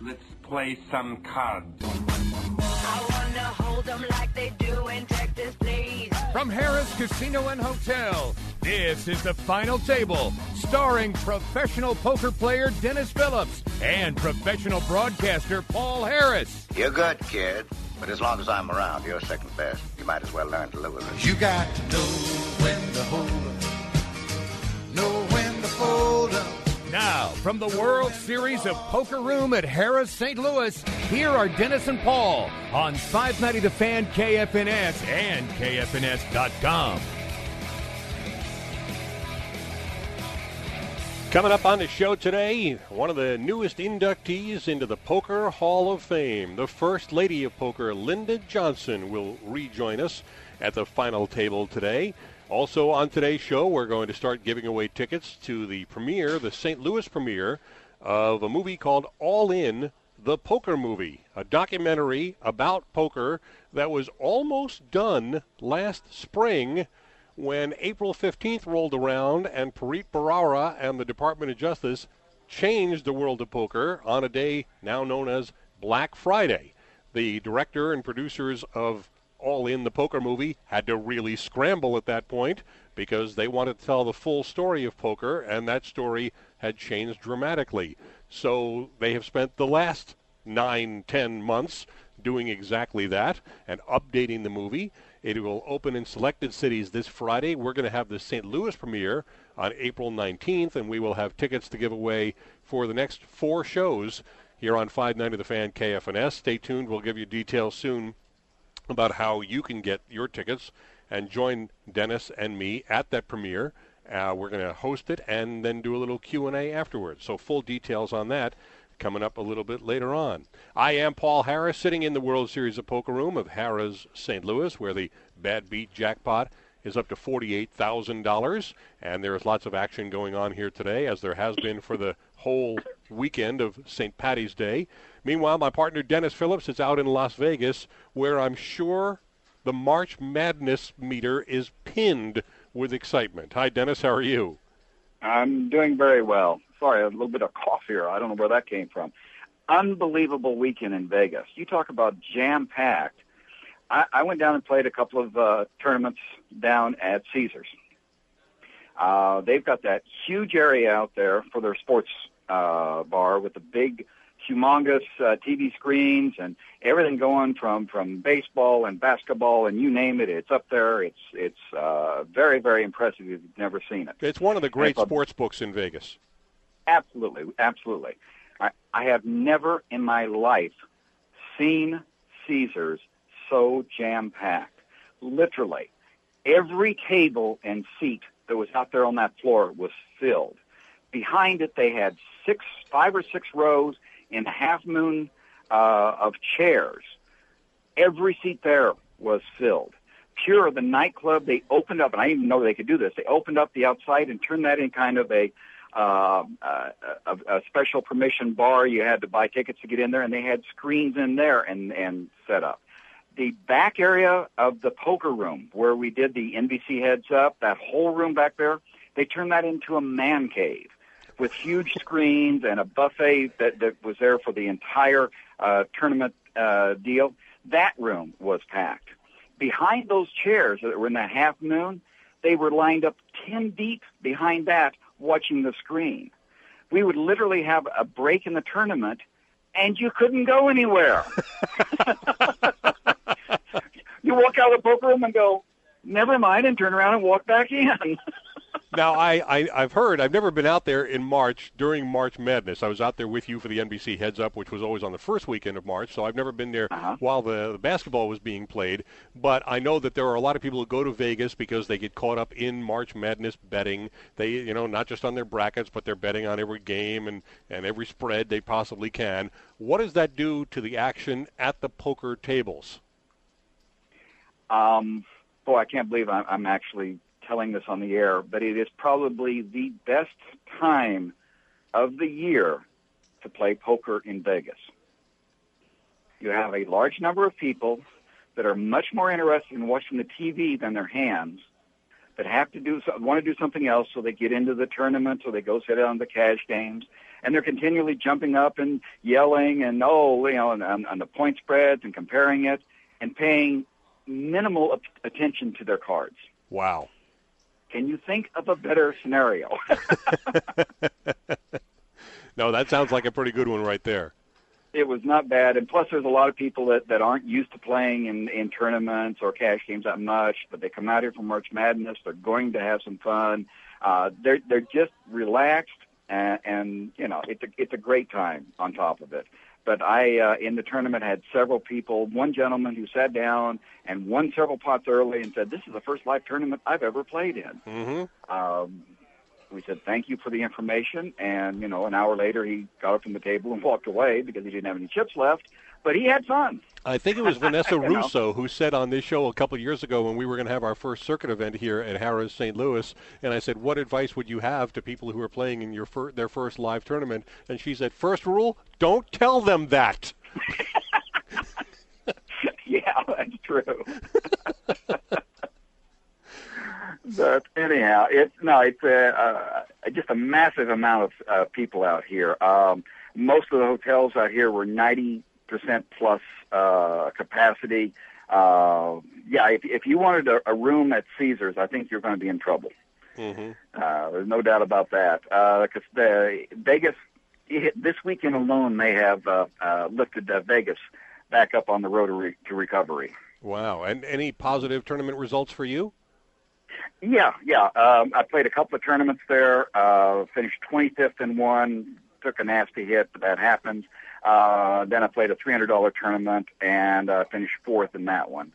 Let's play some cards. I wanna hold them like they do in Texas, please. From Harrah's Casino and Hotel, this is The Final Table, starring professional poker player Dennis Phillips and professional broadcaster Paul Harris. You're good, kid, but as long as I'm around, you're second best. You might as well learn to live with it. You got to know when to hold up, know when to fold up. Now, from the World Series of Poker Room at Harrah's St. Louis, here are Dennis and Paul on 590 The Fan, KFNS, and KFNS.com. Coming up on the show today, one of the newest inductees into the Poker Hall of Fame. The First Lady of Poker, Linda Johnson, will rejoin us at the final table today. Also on today's show, we're going to start giving away tickets to the premiere, the St. Louis premiere, of a movie called All In, the Poker Movie, a documentary about poker that was almost done last spring when April 15th rolled around and Preet Bharara and the Department of Justice changed the world of poker on a day now known as Black Friday. The director and producers of All In, the Poker Movie had to really scramble at that point because they wanted to tell the full story of poker, and that story had changed dramatically. So they have spent the last 9-10 months doing exactly that and updating the movie. It will open in selected cities this Friday. We're going to have the St. Louis premiere on April 19th, and we will have tickets to give away for the next 4 shows here on 590 The Fan, KFNS. Stay tuned. We'll give you details soon about how you can get your tickets and join Dennis and me at that premiere. We're going to host it and then do a little Q&A afterwards. So full details on that coming up a little bit later on. I am Paul Harris, sitting in the World Series of Poker Room of Harrah's St. Louis, where the Bad Beat jackpot is up to $48,000. And there is lots of action going on here today, as there has been for the whole weekend of St. Paddy's Day. Meanwhile, my partner Dennis Phillips is out in Las Vegas, where I'm sure the March Madness meter is pinned with excitement. Hi, Dennis. How are you? I'm doing very well. Sorry, a little bit of cough here. I don't know where that came from. Unbelievable weekend in Vegas. You talk about jam-packed. I went down and played a couple of tournaments down at Caesars. They've got that huge area out there for their sports bar with the big, humongous TV screens and everything going from baseball and basketball and you name it. It's up there. It's very, very impressive if you've never seen it. It's one of the great sports books in Vegas. Absolutely, absolutely. I have never in my life seen Caesars so jam-packed. Literally, every table and seat that was out there on that floor was filled. Behind it, they had 5 or 6 rows in a half moon of chairs. Every seat there was filled. Pure, the nightclub, they opened up, and I didn't even know they could do this. They opened up the outside and turned that in kind of a special permission bar. You had to buy tickets to get in there, and they had screens in there and set up. The back area of the poker room where we did the NBC Heads Up, that whole room back there, they turned that into a man cave with huge screens and a buffet that was there for the entire tournament deal. That room was packed. Behind those chairs that were in the half moon, they were lined up 10 deep behind that watching the screen. We would literally have a break in the tournament, and you couldn't go anywhere. You walk out of the poker room and go, never mind, and turn around and walk back in. Now, I've heard, I've never been out there in March during March Madness. I was out there with you for the NBC Heads Up, which was always on the first weekend of March, so I've never been there while the basketball was being played. But I know that there are a lot of people who go to Vegas because they get caught up in March Madness betting. They, not just on their brackets, but they're betting on every game and every spread they possibly can. What does that do to the action at the poker tables? Boy, I can't believe I'm actually telling this on the air, but it is probably the best time of the year to play poker in Vegas. You have a large number of people that are much more interested in watching the TV than their hands. that want to do something else, so they get into the tournament, so they go sit on the cash games, and they're continually jumping up and yelling and on the point spreads and comparing it and paying minimal attention to their cards. Wow. Can you think of a better scenario? No, that sounds like a pretty good one right there. It was not bad, and plus there's a lot of people that aren't used to playing in tournaments or cash games that much, but they come out here for March Madness. They're going to have some fun. They're just relaxed, and it's a great time on top of it. But I in the tournament had several people. One gentleman who sat down and won several pots early and said, "This is the first live tournament I've ever played in." Mm-hmm. We said, "Thank you for the information." And, an hour later, he got up from the table and walked away because he didn't have any chips left. But he had fun. I think it was Vanessa Russo who said on this show a couple of years ago when we were going to have our first circuit event here at Harrah's St. Louis, and I said, what advice would you have to people who are playing in their first live tournament? And she said, first rule, don't tell them that. Yeah, that's true. But anyhow, it's just a massive amount of people out here. Most of the hotels out here were 90% plus capacity. If you wanted a room at Caesars, I think you're going to be in trouble. Mm-hmm. There's no doubt about that. Because Vegas, this weekend alone, they have lifted Vegas back up on the road to recovery. Wow. And any positive tournament results for you? Yeah. I played a couple of tournaments there, finished 25th in one, took a nasty hit, but that happens. Then I played a $300 tournament and finished 4th in that one.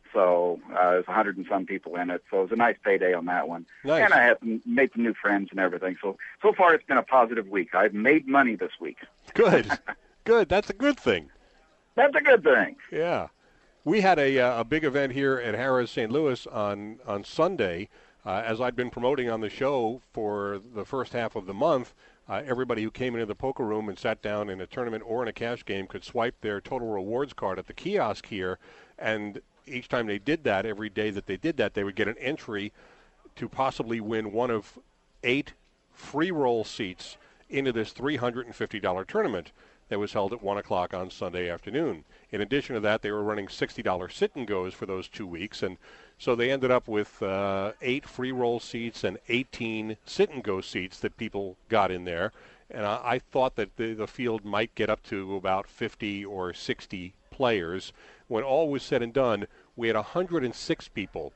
So there's 100 and some people in it. So it was a nice payday on that one. Nice. And I had made some new friends and everything. So far it's been a positive week. I've made money this week. Good. Good. That's a good thing. That's a good thing. Yeah. We had a big event here at Harrah's St. Louis on Sunday. As I'd been promoting on the show for the first half of the month, everybody who came into the poker room and sat down in a tournament or in a cash game could swipe their total rewards card at the kiosk here. And each time they did that, every day that they did that, they would get an entry to possibly win one of 8 free roll seats into this $350 tournament that was held at 1 o'clock on Sunday afternoon. In addition to that, they were running $60 sit-and-goes for those 2 weeks, and so they ended up with 8 free roll seats and 18 sit-and-go seats that people got in there. And I thought that the field might get up to about 50 or 60 players. When all was said and done, we had 106 people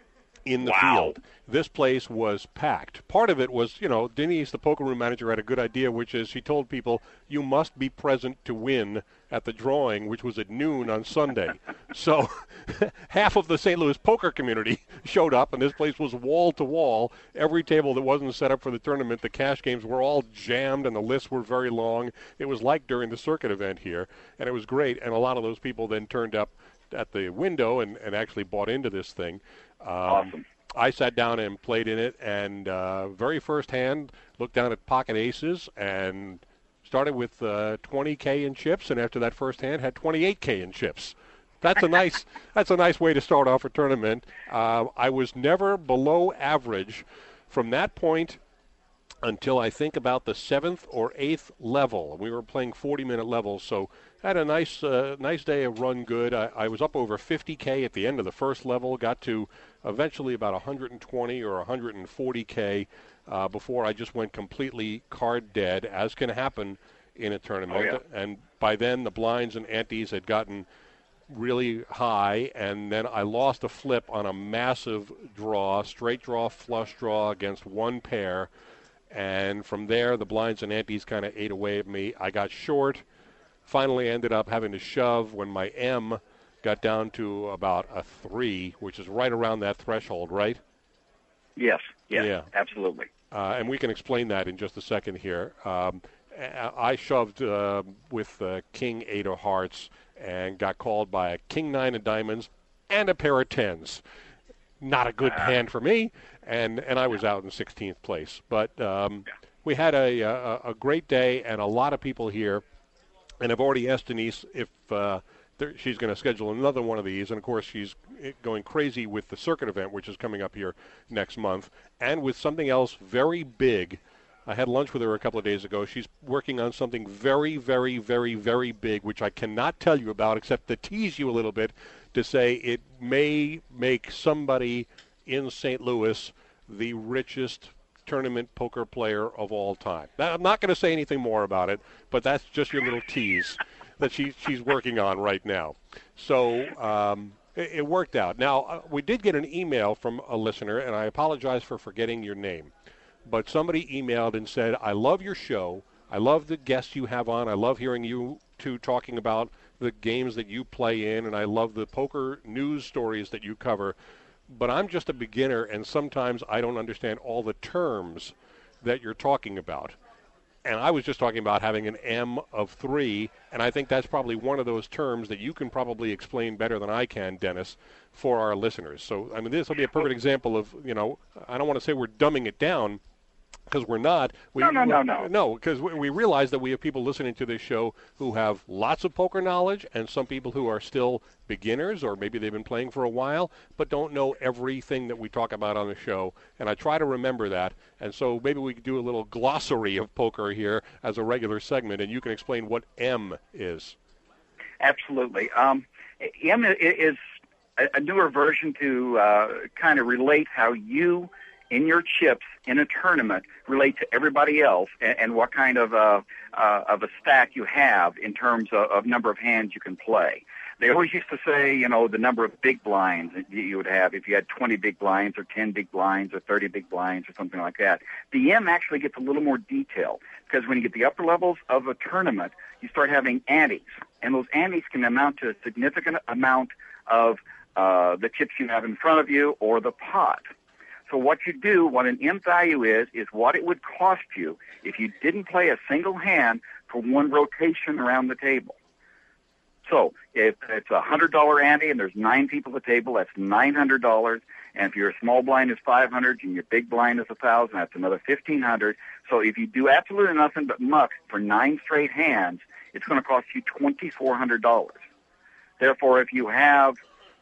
in the field. This place was packed. Part of it was, Denise, the poker room manager, had a good idea, which is she told people, you must be present to win at the drawing, which was at noon on Sunday. So half of the St. Louis poker community showed up, and this place was wall to wall. Every table that wasn't set up for the tournament, the cash games were all jammed, and the lists were very long. It was like during the circuit event here, and it was great. And a lot of those people then turned up at the window and actually bought into this thing. Awesome. I sat down and played in it, and very first hand looked down at pocket aces and started with 20K in chips, and after that first hand had 28K in chips. That's a nice way to start off a tournament. I was never below average from that point until I think about the 7th or 8th level. We were playing 40-minute levels, so I had a nice day of run good. I was up over 50K at the end of the first level, got to eventually about 120 or 140K before I just went completely card dead, as can happen in a tournament. Oh, yeah. And by then the blinds and antes had gotten really high, and then I lost a flip on a massive draw, straight draw, flush draw against one pair. And from there, the blinds and antes kind of ate away at me. I got short, finally ended up having to shove when my M got down to about a 3, which is right around that threshold, right? Yes, Yeah. Absolutely. And we can explain that in just a second here. I shoved with King 8 of hearts and got called by a King 9 of diamonds and a pair of 10s. Not a good hand for me, and I was out in 16th place. But we had a great day and a lot of people here. And I've already asked Denise if she's going to schedule another one of these, and of course she's going crazy with the circuit event, which is coming up here next month, and with something else very big. I had lunch with her a couple of days ago. She's working on something very, very, very, very big, which I cannot tell you about except to tease you a little bit, to say it may make somebody in St. Louis the richest tournament poker player of all time. Now, I'm not going to say anything more about it, but that's just your little tease that she's working on right now. So it worked out. Now, we did get an email from a listener, and I apologize for forgetting your name. But somebody emailed and said, I love your show. I love the guests you have on. I love hearing you two talking about the games that you play in, and I love the poker news stories that you cover. But I'm just a beginner, and sometimes I don't understand all the terms that you're talking about. And I was just talking about having an M of 3, and I think that's probably one of those terms that you can probably explain better than I can, Dennis, for our listeners. So, I mean, this will be a perfect example of, I don't want to say we're dumbing it down, because we're not. No, because we realize that we have people listening to this show who have lots of poker knowledge, and some people who are still beginners, or maybe they've been playing for a while, but don't know everything that we talk about on the show. And I try to remember that. And so maybe we could do a little glossary of poker here as a regular segment, and you can explain what M is. Absolutely. M is a newer version to kind of relate how you in your chips in a tournament relate to everybody else, and what kind of a stack you have in terms of number of hands you can play. They always used to say, the number of big blinds that you would have if you had 20 big blinds or 10 big blinds or 30 big blinds or something like that. The M actually gets a little more detail, because when you get the upper levels of a tournament, you start having antes, and those antes can amount to a significant amount of the chips you have in front of you or the pot. So what you do, what an M value is what it would cost you if you didn't play a single hand for one rotation around the table. So if it's a $100 ante and there's 9 people at the table, that's $900. And if your small blind is $500 and your big blind is $1,000, that's another $1,500. So if you do absolutely nothing but muck for 9 straight hands, it's going to cost you $2,400. Therefore, if you have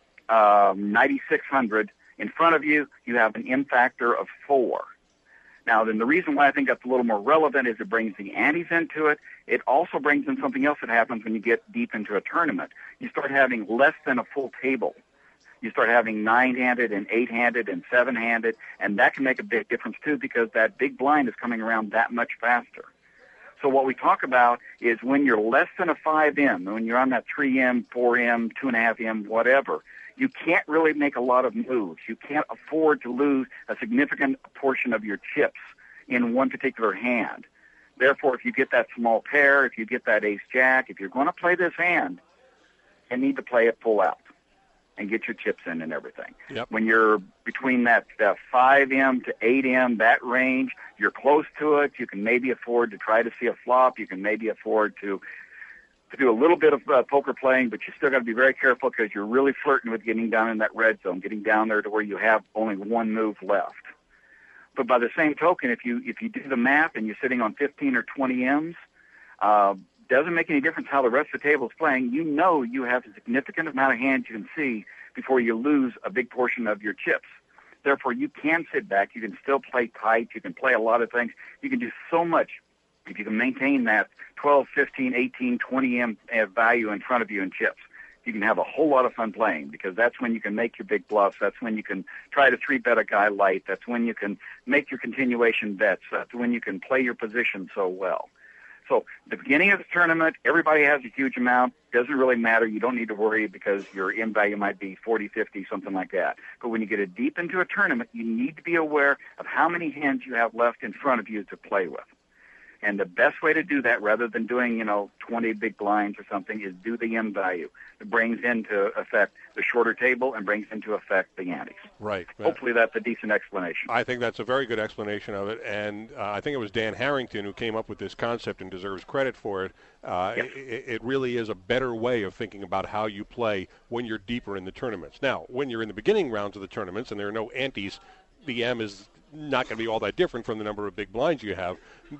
9,600 in front of you, you have an M factor of 4. Now, then the reason why I think that's a little more relevant is it brings the antes into it. It also brings in something else that happens when you get deep into a tournament. You start having less than a full table. You start having 9-handed and 8-handed and 7-handed, and that can make a big difference too, because that big blind is coming around that much faster. So what we talk about is when you're less than a 5M, when you're on that 3M, 4M, 2.5M, whatever, you can't really make a lot of moves. You can't afford to lose a significant portion of your chips in one particular hand. Therefore, if you get that small pair, if you get that ace-jack, if you're going to play this hand, you need to play it full out and get your chips in and everything. Yep. When you're between that 5M to 8M, that range, you're close to it. You can maybe afford to try to see a flop. You can maybe afford to do a little bit of poker playing, but you still got to be very careful, because you're really flirting with getting down in that red zone, getting down there to where you have only one move left. But by the same token, if you do the math and you're sitting on 15 or 20 M's, doesn't make any difference how the rest of the table is playing. You know you have a significant amount of hands you can see before you lose a big portion of your chips. Therefore, you can sit back. You can still play tight. You can play a lot of things. You can do so much if you can maintain that 12, 15, 18, 20 M value in front of you in chips. You can have a whole lot of fun playing, because that's when you can make your big bluffs. That's when you can try to 3-bet a guy light. That's when you can make your continuation bets. That's when you can play your position so well. So the beginning of the tournament, everybody has a huge amount. Doesn't really matter. You don't need to worry, because your M value might be 40, 50, something like that. But when you get it deep into a tournament, you need to be aware of how many hands you have left in front of you to play with. And the best way to do that, rather than doing, 20 big blinds or something, is do the M value. It brings into effect the shorter table and brings into effect the antes. Right. Hopefully that's a decent explanation. I think that's a very good explanation of it, and I think it was Dan Harrington who came up with this concept and deserves credit for it. Yes. It really is a better way of thinking about how you play when you're deeper in the tournaments. Now, when you're in the beginning rounds of the tournaments and there are no antes, the M is not going to be all that different from the number of big blinds you have.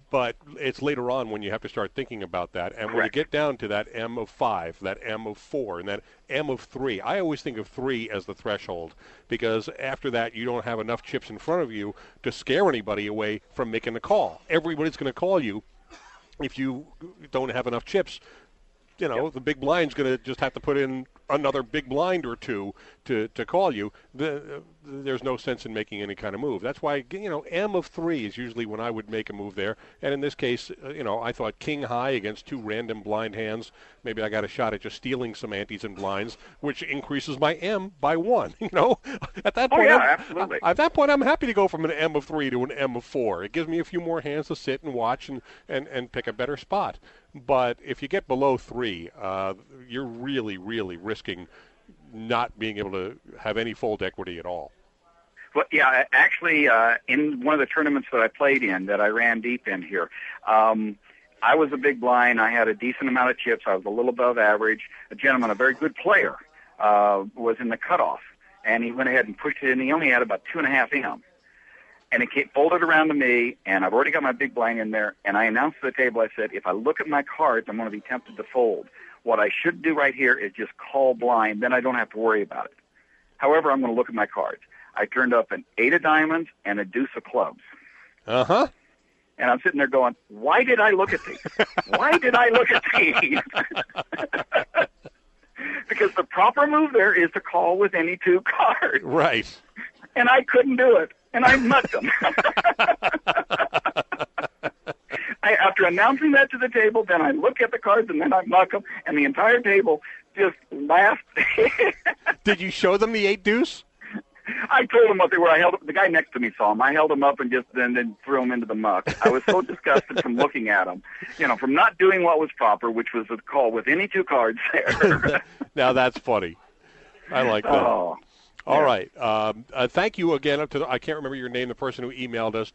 But it's later on when you have to start thinking about that. And when you Correct. get down to that M of 5, that M of 4, and that M of 3, I always think of 3 as the threshold, because after that you don't have enough chips in front of you to scare anybody away from making a call. Everybody's going to call you if you don't have enough chips. You know, the big blind's going to just have to put in another big blind or two to call you. There's no sense in making any kind of move. That's why, M of 3 is usually when I would make a move there. And in this case, I thought king high against 2 random blind hands. Maybe I got a shot at just stealing some antes and blinds, which increases my M by 1. At that point, absolutely. At that point, I'm happy to go from an M of 3 to an M of 4. It gives me a few more hands to sit and watch and pick a better spot. But if you get below 3, you're really, really risking not being able to have any fold equity at all. Well, yeah, actually, in one of the tournaments that I played in, that I ran deep in here, I was a big blind. I had a decent amount of chips. I was a little above average. A gentleman, a very good player, was in the cutoff, and he went ahead and pushed it in. He only had about 2.5 M. And it folded around to me, and I've already got my big blind in there, and I announced to the table, I said, if I look at my cards, I'm going to be tempted to fold. What I should do right here is just call blind, then I don't have to worry about it. However, I'm going to look at my cards. I turned up an 8 of diamonds and a deuce of clubs. Uh-huh. And I'm sitting there going, why did I look at these? Why did I look at these? Because the proper move there is to call with any 2 cards. Right. And I couldn't do it. And I mucked them. After announcing that to the table, then I look at the cards and then I muck them, and the entire table just laughed. Did you show them the 8 deuce? I told them what they were. I held up, the guy next to me saw them. I held them up and just then threw them into the muck. I was so disgusted from looking at them, from not doing what was proper, which was a call with any 2 cards there. Now that's funny. I like that. Oh. All right. Thank you again. I can't remember your name, the person who emailed us,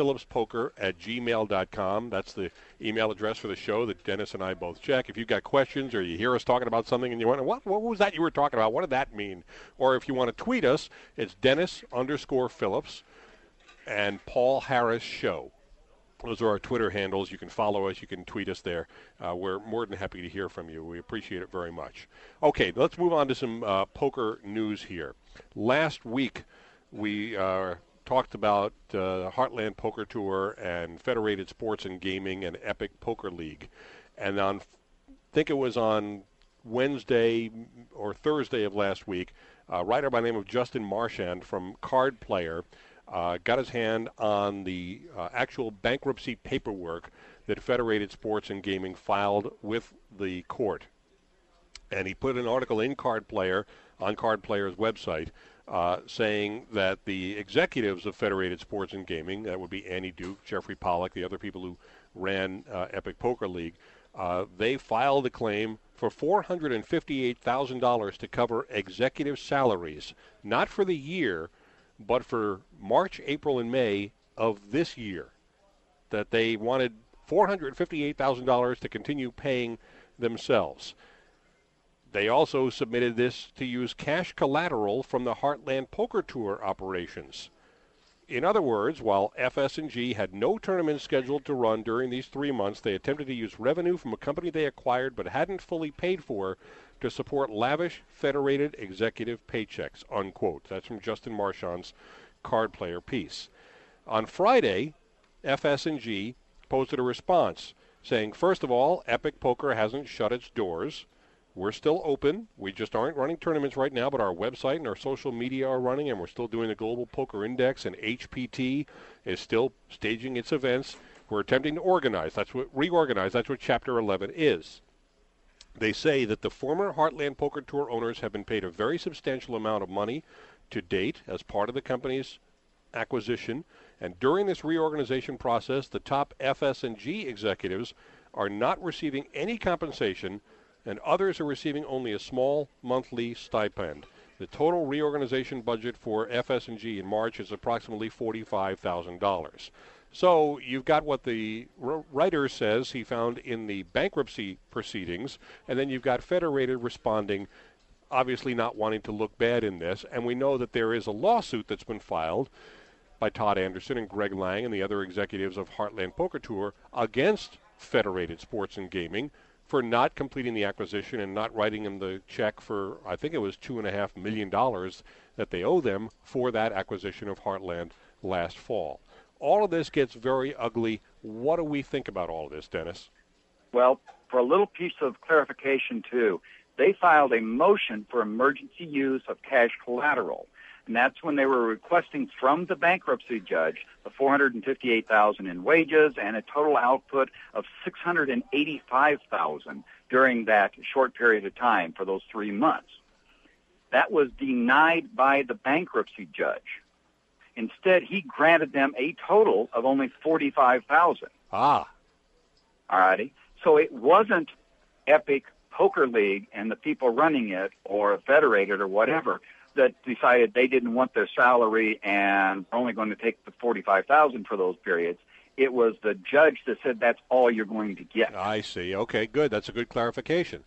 DennisPhillipsPoker@gmail.com. That's the email address for the show that Dennis and I both check. If you've got questions or you hear us talking about something and you wonder, what was that you were talking about? What did that mean? Or if you want to tweet us, it's Dennis_Phillips and Paul Harris Show. Those are our Twitter handles. You can follow us. You can tweet us there. We're more than happy to hear from you. We appreciate it very much. Okay, let's move on to some poker news here. Last week, we talked about Heartland Poker Tour and Federated Sports and Gaming and Epic Poker League. And I think it was on Wednesday or Thursday of last week, a writer by the name of Justin Marchand from Card Player got his hand on the actual bankruptcy paperwork that Federated Sports and Gaming filed with the court. And he put an article in Card Player, on Card Player's website, saying that the executives of Federated Sports and Gaming, that would be Annie Duke, Jeffrey Pollack, the other people who ran Epic Poker League, they filed a claim for $458,000 to cover executive salaries, not for the year, but for March, April, and May of this year, that they wanted $458,000 to continue paying themselves. They also submitted this to use cash collateral from the Heartland Poker Tour operations. In other words, while FS&G had no tournaments scheduled to run during these 3 months, they attempted to use revenue from a company they acquired but hadn't fully paid for to support lavish Federated executive paychecks, unquote. That's from Justin Marchand's Card Player piece. On Friday, FS&G posted a response saying, first of all, Epic Poker hasn't shut its doors. We're still open. We just aren't running tournaments right now, but our website and our social media are running, and we're still doing the Global Poker Index, and HPT is still staging its events. We're attempting to reorganize. That's what Chapter 11 is. They say that the former Heartland Poker Tour owners have been paid a very substantial amount of money to date as part of the company's acquisition, and during this reorganization process, the top FS&G executives are not receiving any compensation, and others are receiving only a small monthly stipend. The total reorganization budget for FS&G in March is approximately $45,000. So you've got what the writer says he found in the bankruptcy proceedings, and then you've got Federated responding, obviously not wanting to look bad in this, and we know that there is a lawsuit that's been filed by Todd Anderson and Greg Lang and the other executives of Heartland Poker Tour against Federated Sports and Gaming for not completing the acquisition and not writing them the check for, I think it was $2.5 million that they owe them for that acquisition of Heartland last fall. All of this gets very ugly. What do we think about all of this, Dennis? Well, for a little piece of clarification, too, they filed a motion for emergency use of cash collateral. And that's when they were requesting from the bankruptcy judge the $458,000 in wages and a total output of $685,000 during that short period of time for those 3 months. That was denied by the bankruptcy judge. Instead, he granted them a total of only $45,000. Ah. All righty. So it wasn't Epic Poker League and the people running it or Federated or whatever that decided they didn't want their salary and were only going to take the $45,000 for those periods. It was the judge that said that's all you're going to get. I see. Okay, good. That's a good clarification.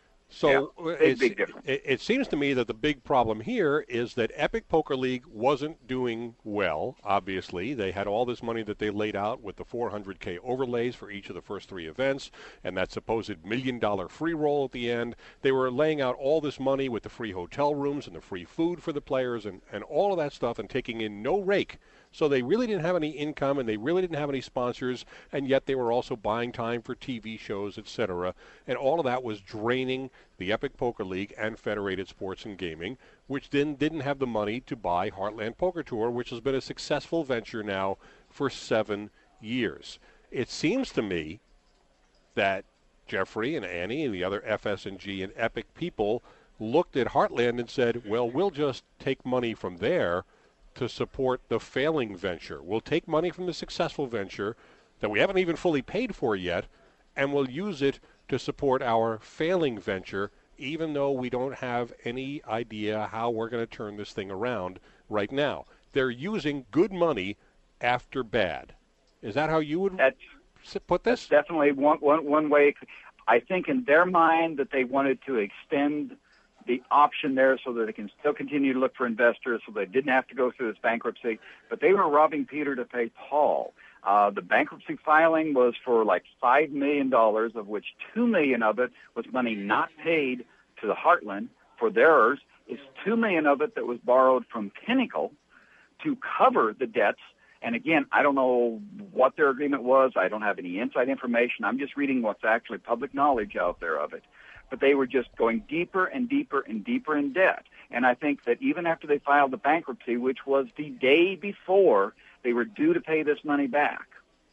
So yeah, big difference. It seems to me that the big problem here is that Epic Poker League wasn't doing well, obviously. They had all this money that they laid out with the $400K overlays for each of the first 3 events and that supposed $1 million free roll at the end. They were laying out all this money with the free hotel rooms and the free food for the players and all of that stuff and taking in no rake. So they really didn't have any income and they really didn't have any sponsors, and yet they were also buying time for TV shows, etc. And all of that was draining the Epic Poker League and Federated Sports and Gaming, which then didn't have the money to buy Heartland Poker Tour, which has been a successful venture now for 7 years. It seems to me that Jeffrey and Annie and the other FS&G and Epic people looked at Heartland and said, well, we'll just take money from there to support the failing venture. We'll take money from the successful venture that we haven't even fully paid for yet, and we'll use it to support our failing venture, even though we don't have any idea how we're going to turn this thing around right now. They're using good money after bad. Is that how you would put this? That's definitely one way. I think in their mind that they wanted to extend the option there so that they can still continue to look for investors so they didn't have to go through this bankruptcy. But they were robbing Peter to pay Paul. The bankruptcy filing was for like $5 million, of which $2 million of it was money not paid to the Heartland for theirs. It's $2 million of it that was borrowed from Pinnacle to cover the debts. And again, I don't know what their agreement was. I don't have any inside information. I'm just reading what's actually public knowledge out there of it. But they were just going deeper and deeper and deeper in debt. And I think that even after they filed the bankruptcy, which was the day before they were due to pay this money back.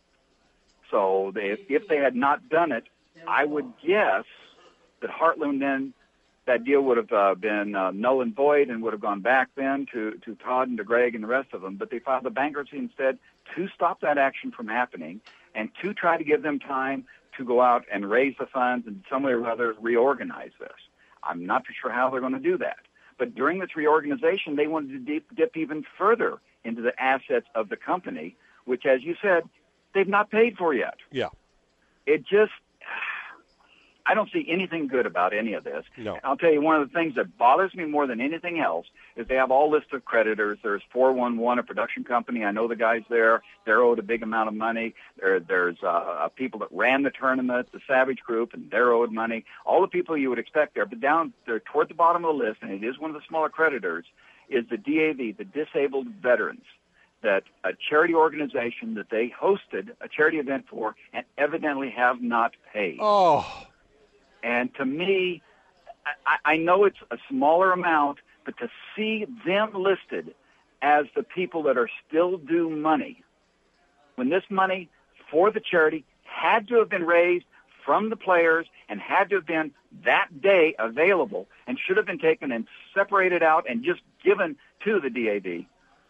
So if they had not done it, I would guess that Heartland then, that deal would have been null and void and would have gone back then to Todd and to Greg and the rest of them. But they filed the bankruptcy instead to stop that action from happening and to try to give them time to go out and raise the funds and some way or other reorganize this. I'm not for sure how they're going to do that. But during this reorganization, they wanted to dip even further into the assets of the company, which, as you said, they've not paid for yet. Yeah. It just, I don't see anything good about any of this. No. I'll tell you, one of the things that bothers me more than anything else is they have all lists of creditors. There's 411, a production company. I know the guys there. They're owed a big amount of money. There's people that ran the tournament, the Savage Group, and they're owed money. All the people you would expect there. But down there toward the bottom of the list, and it is one of the smaller creditors, is the DAV, the Disabled Veterans, that a charity organization that they hosted a charity event for and evidently have not paid. Oh. And to me, I know it's a smaller amount, but to see them listed as the people that are still due money, when this money for the charity had to have been raised from the players and had to have been that day available and should have been taken and separated out and just given to the DAV,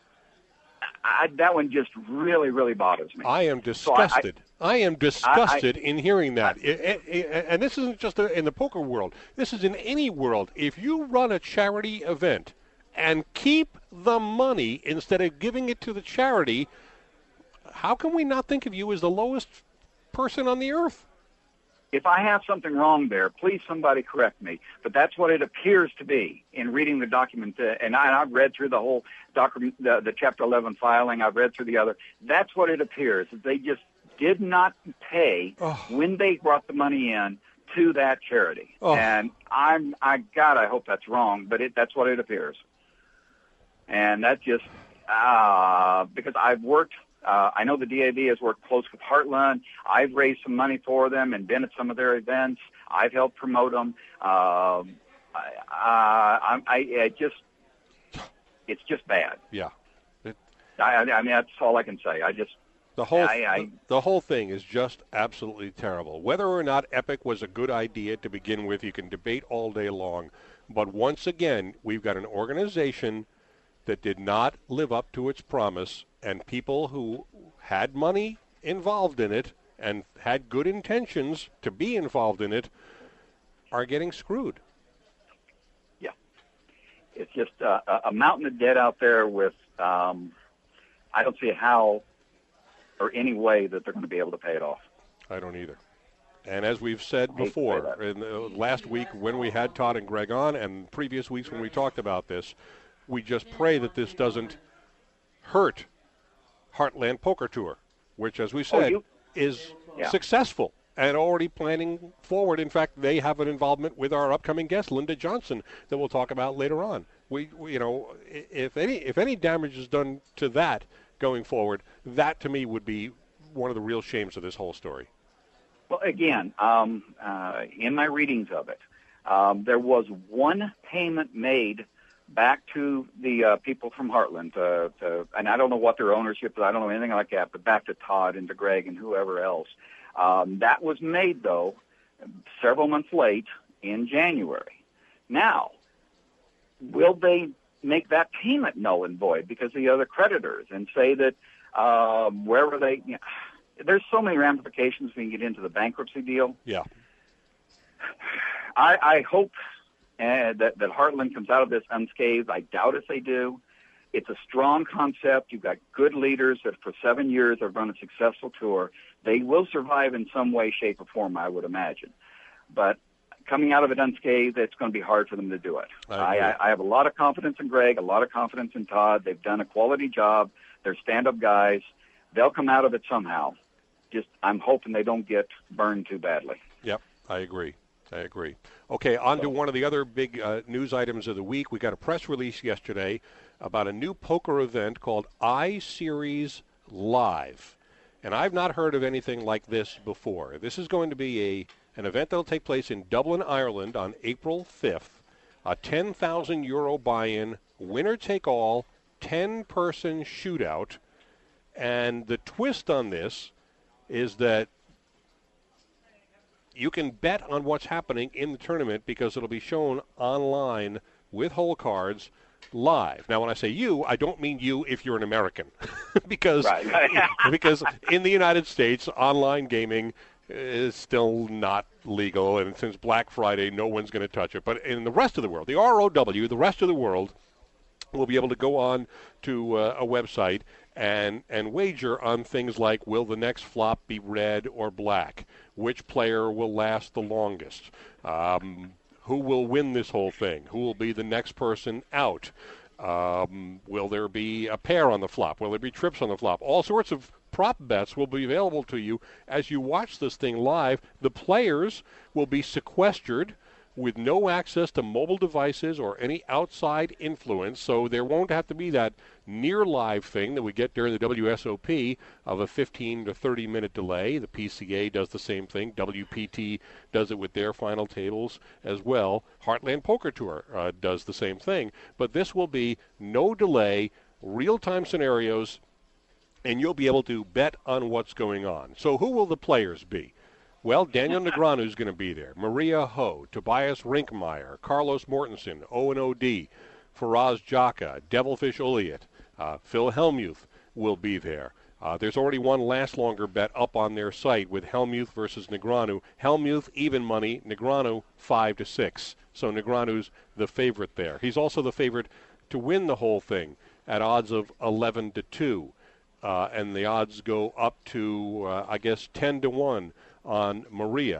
that one just really, really bothers me. I am disgusted. I am disgusted in hearing that. And this isn't just in the poker world. This is in any world. If you run a charity event and keep the money instead of giving it to the charity, how can we not think of you as the lowest person on the earth? If I have something wrong there, please somebody correct me. But that's what it appears to be in reading the document. And I've read through the whole document, the Chapter 11 filing. I've read through the other. That's what it appears. They just did not pay when they brought the money in to that charity. And I hope that's wrong, but that's what it appears. And that's just because I've worked. I know the DAV has worked close with Heartland. I've raised some money for them and been at some of their events. I've helped promote them. It's just bad. Yeah. I mean, that's all I can say. The whole thing is just absolutely terrible. Whether or not Epic was a good idea to begin with, you can debate all day long. But once again, we've got an organization that did not live up to its promise, and people who had money involved in it and had good intentions to be involved in it are getting screwed. Yeah. It's just a mountain of debt out there with, I don't see how or any way that they're going to be able to pay it off. I don't either. And as we've said before, in the last week when we had Todd and Greg on and previous weeks when we talked about this, we just pray that this doesn't hurt Heartland Poker Tour, which, as we said, is successful and already planning forward. In fact, they have an involvement with our upcoming guest, Linda Johnson, that we'll talk about later on. We if any damage is done to that going forward, that to me would be one of the real shames of this whole story. Well, again, in my readings of it, there was one payment made back to the people from Heartland, and I don't know what their ownership is, I don't know anything like that, but back to Todd and to Greg and whoever else. That was made, though, several months late in January. Now, will they make that payment null and void because of the other creditors and say that wherever they... You know, there's so many ramifications when you get into the bankruptcy deal. Yeah. I hope that Heartland comes out of this unscathed. I doubt if they do. It's a strong concept. You've got good leaders that for 7 years have run a successful tour. They will survive in some way, shape, or form, I would imagine. But coming out of it unscathed, it's going to be hard for them to do it. I have a lot of confidence in Greg, a lot of confidence in Todd. They've done a quality job. They're stand-up guys. They'll come out of it somehow. Just I'm hoping they don't get burned too badly. Yep, I agree. Okay, on to one of the other big news items of the week. We got a press release yesterday about a new poker event called iSeries Live. And I've not heard of anything like this before. This is going to be an event that will take place in Dublin, Ireland on April 5th. A €10,000 buy-in, winner-take-all, 10-person shootout. And the twist on this is that you can bet on what's happening in the tournament because it'll be shown online with hole cards live. Now, when I say you, I don't mean you if you're an American, because because in the United States, online gaming is still not legal, and since Black Friday, no one's going to touch it. But in the rest of the world, the ROW, the rest of the world, will be able to go on to a website and wager on things like, will the next flop be red or black? Which player will last the longest? Who will win this whole thing? Who will be the next person out? Will there be a pair on the flop? Will there be trips on the flop? All sorts of prop bets will be available to you as you watch this thing live. The players will be sequestered with no access to mobile devices or any outside influence, so there won't have to be that near live thing that we get during the WSOP of a 15 to 30-minute delay. The PCA does the same thing. WPT does it with their final tables as well. Heartland Poker Tour does the same thing. But this will be no delay, real-time scenarios, and you'll be able to bet on what's going on. So who will the players be? Well, Daniel Negreanu is going to be there. Maria Ho, Tobias Rinkmeyer, Carlos Mortensen, Owen O'D, Faraz Jaka, Devilfish Uliot, Phil Hellmuth will be there. There's already one last longer bet up on their site with Hellmuth versus Negreanu. Hellmuth, even money. Negreanu, 5-6. So Negreanu's the favorite there. He's also the favorite to win the whole thing at odds of 11-2. And the odds go up to, 10-1 on Maria,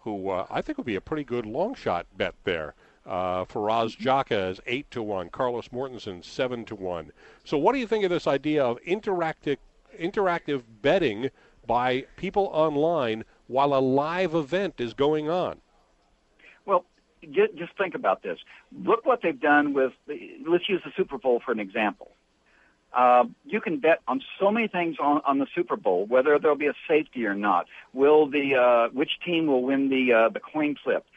who I think would be a pretty good long shot bet there. Faraz Jaka is 8-1. Carlos Mortensen 7-1. So what do you think of this idea of interactive betting by people online while a live event is going on? Well, just think about this. Look what they've done with, let's use the Super Bowl for an example. You can bet on so many things on the Super Bowl, whether there'll be a safety or not. Will which team will win the coin flip?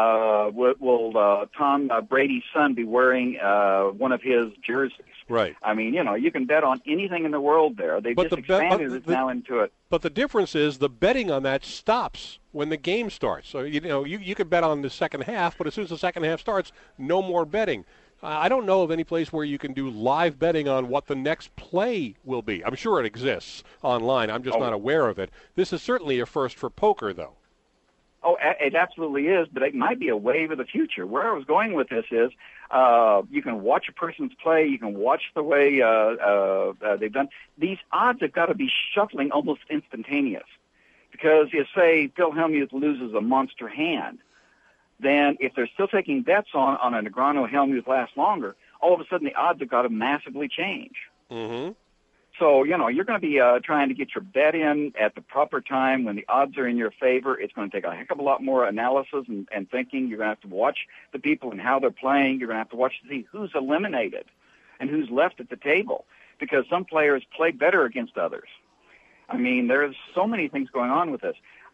Will Tom Brady's son be wearing one of his jerseys? Right. I mean, you can bet on anything in the world there. They've just expanded it now into it. But the difference is the betting on that stops when the game starts. So, you could bet on the second half, but as soon as the second half starts, no more betting. I don't know of any place where you can do live betting on what the next play will be. I'm sure it exists online. I'm just not aware of it. This is certainly a first for poker, though. Oh, it absolutely is, but it might be a wave of the future. Where I was going with this is you can watch a person's play. You can watch the way they've done. These odds have got to be shuffling almost instantaneous. Because you say Phil Hellmuth loses a monster hand, then if they're still taking bets on a Negreanu Hellmuth lasts longer, all of a sudden the odds have got to massively change. Mm-hmm. So, you're going to be trying to get your bet in at the proper time when the odds are in your favor. It's going to take a heck of a lot more analysis and thinking. You're going to have to watch the people and how they're playing. You're going to have to watch to see who's eliminated and who's left at the table, because some players play better against others. I mean, there's so many things going on with this.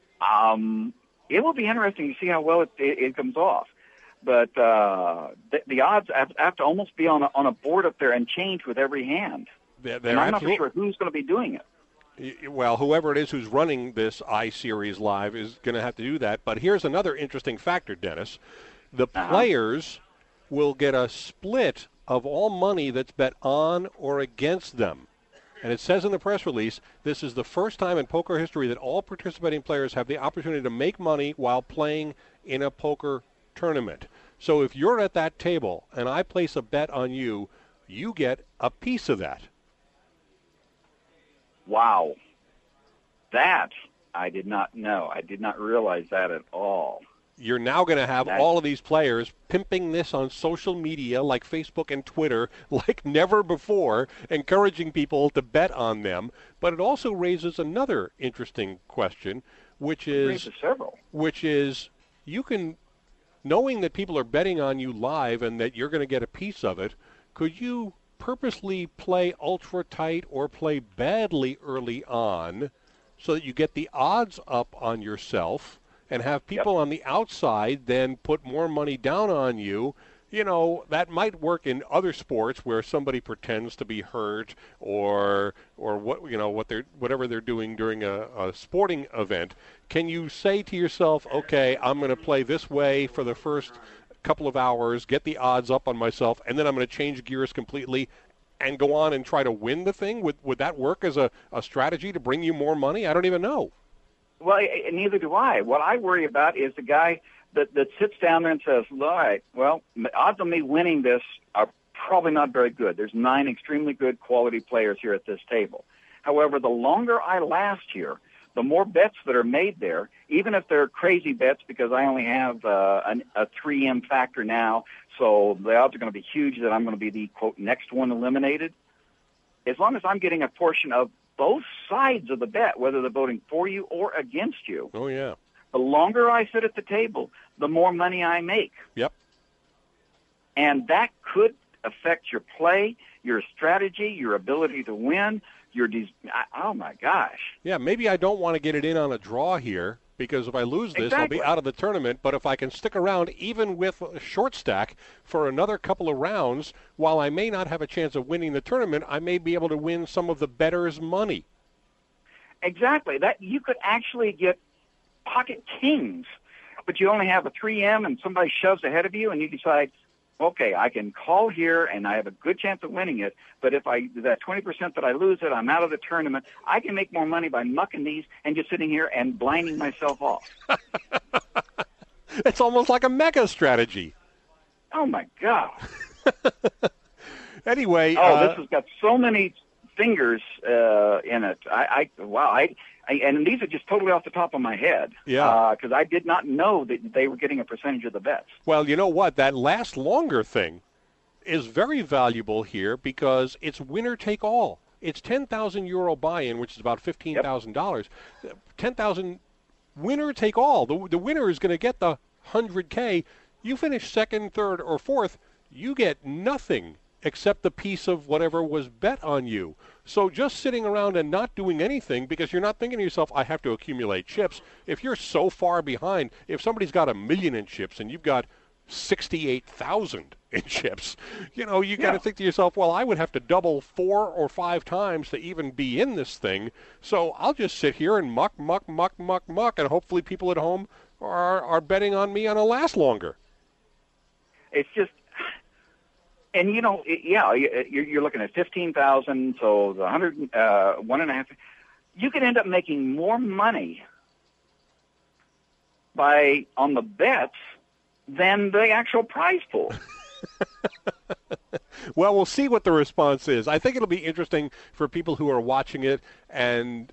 It will be interesting to see how well it comes off. But the odds have to almost be on a board up there and change with every hand. And I'm not sure who's going to be doing it. Well, whoever it is who's running this iSeries Live is going to have to do that. But here's another interesting factor, Dennis. The players will get a split of all money that's bet on or against them. And it says in the press release, this is the first time in poker history that all participating players have the opportunity to make money while playing in a poker tournament. So if you're at that table and I place a bet on you, you get a piece of that. Wow. That I did not know. I did not realize that at all. You're now going to have all of these players pimping this on social media like Facebook and Twitter like never before, encouraging people to bet on them. But it also raises another interesting question, which is you can, knowing that people are betting on you live and that you're going to get a piece of it, could you purposely play ultra tight or play badly early on so that you get the odds up on yourself and have people on the outside then put more money down on you? That might work in other sports where somebody pretends to be hurt or whatever they're doing during a sporting event. Can you say to yourself, okay, I'm going to play this way for the first couple of hours, get the odds up on myself, and then I'm going to change gears completely and go on and try to win the thing? Would that work as a strategy to bring you more money? I don't even know. Well, neither do I. What I worry about is the guy that sits down there and says, all right, well, odds of me winning this are probably not very good. There's 9 extremely good quality players here at this table. However, the longer I last here, the more bets that are made there, even if they're crazy bets, because I only have a 3M factor now, so the odds are going to be huge that I'm going to be the, quote, next one eliminated. As long as I'm getting a portion of both sides of the bet, whether they're voting for you or against you, oh yeah, the longer I sit at the table, the more money I make. Yep. And that could affect your play, your strategy, your ability to win. Oh, my gosh. Yeah, maybe I don't want to get it in on a draw here, because if I lose this, I'll be out of the tournament. But if I can stick around, even with a short stack, for another couple of rounds, while I may not have a chance of winning the tournament, I may be able to win some of the bettor's money. Exactly. That you could actually get pocket kings, but you only have a 3M and somebody shoves ahead of you, and you decide, okay, I can call here and I have a good chance of winning it, but if that 20% that I lose it, I'm out of the tournament. I can make more money by mucking these and just sitting here and blinding myself off. It's almost like a mega strategy. Oh, my God. Anyway. This has got so many fingers in it. And these are just totally off the top of my head. Yeah. Because I did not know that they were getting a percentage of the bets. Well, you know what? That last longer thing is very valuable here because it's winner take all. It's €10,000 buy-in, which is about $15,000. 10,000 winner take all. The winner is going to get the $100K. You finish second, third, or fourth, you get nothing except the piece of whatever was bet on you. So just sitting around and not doing anything because you're not thinking to yourself, I have to accumulate chips. If you're so far behind, if somebody's got 1 million in chips and you've got 68,000 in chips, you got to think to yourself, well, I would have to double 4 or 5 times to even be in this thing. So I'll just sit here and muck, and hopefully people at home are betting on me on a last longer. It's just, and you're looking at 15,000, so the 1.5. You could end up making more money on the bets than the actual prize pool. Well, we'll see what the response is. I think it'll be interesting for people who are watching it and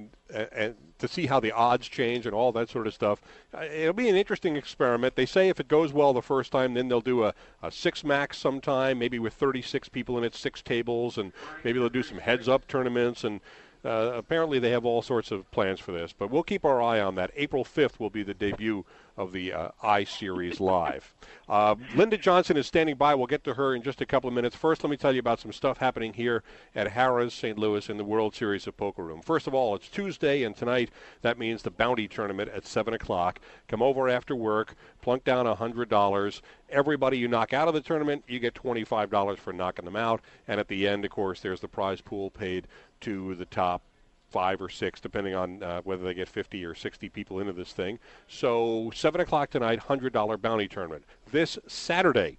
to see how the odds change and all that sort of stuff. It'll be an interesting experiment. They say if it goes well the first time, then they'll do a 6-max sometime, maybe with 36 people in it, 6 tables, and maybe they'll do some heads-up tournaments. And apparently they have all sorts of plans for this. But we'll keep our eye on that. April 5th will be the debut of the I-Series Live. Linda Johnson is standing by. We'll get to her in just a couple of minutes. First, let me tell you about some stuff happening here at Harrah's St. Louis in the World Series of Poker Room. First of all, it's Tuesday, and tonight that means the Bounty Tournament at 7 o'clock. Come over after work, plunk down $100. Everybody you knock out of the tournament, you get $25 for knocking them out. And at the end, of course, there's the prize pool paid to the top 5 or 6, depending on whether they get 50 or 60 people into this thing. So 7 o'clock tonight, $100 bounty tournament. This Saturday,